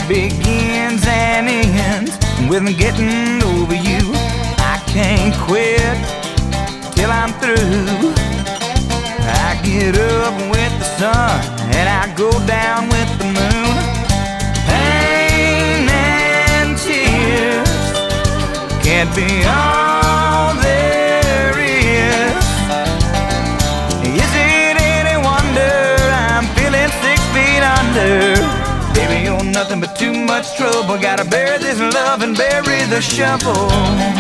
begins and ends with me getting over you. I can't quit till I'm through. I get up with the sun and I go down with the moon. Pain and tears can't be all there is. Is it any wonder I'm feeling 6 feet under? Baby, you're nothing but too much trouble. Gotta bury this love and bury the shovel.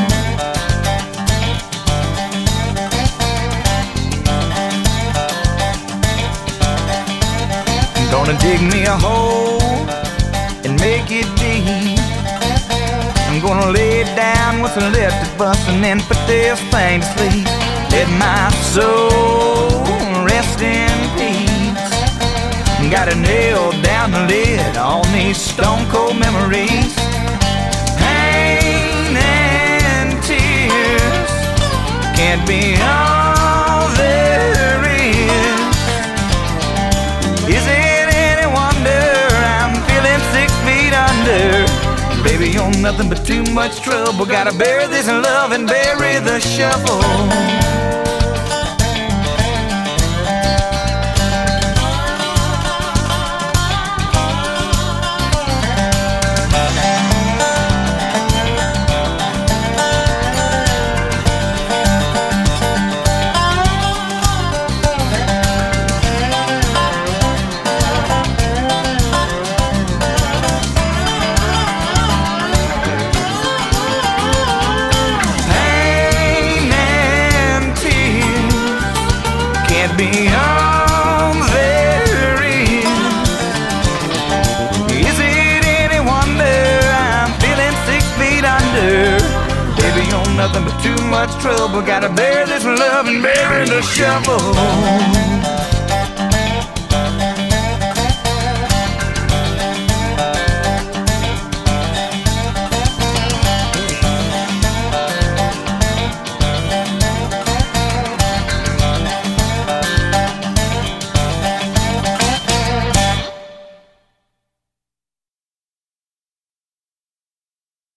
Gonna dig me a hole and make it deep. I'm gonna lay down what's left of us and then put this thing to sleep. Let my soul rest in peace. Gotta nail down the lid on these stone cold memories. Pain and tears can't be all there is. Is it any wonder I'm feeling 6 feet under? Baby, you're nothing but too much trouble. Gotta bury this love and bury the shovel. Be all there is. Is it any wonder I'm feeling 6 feet under? Baby, you're nothing but too much trouble. Gotta bury this love and bury the shovel.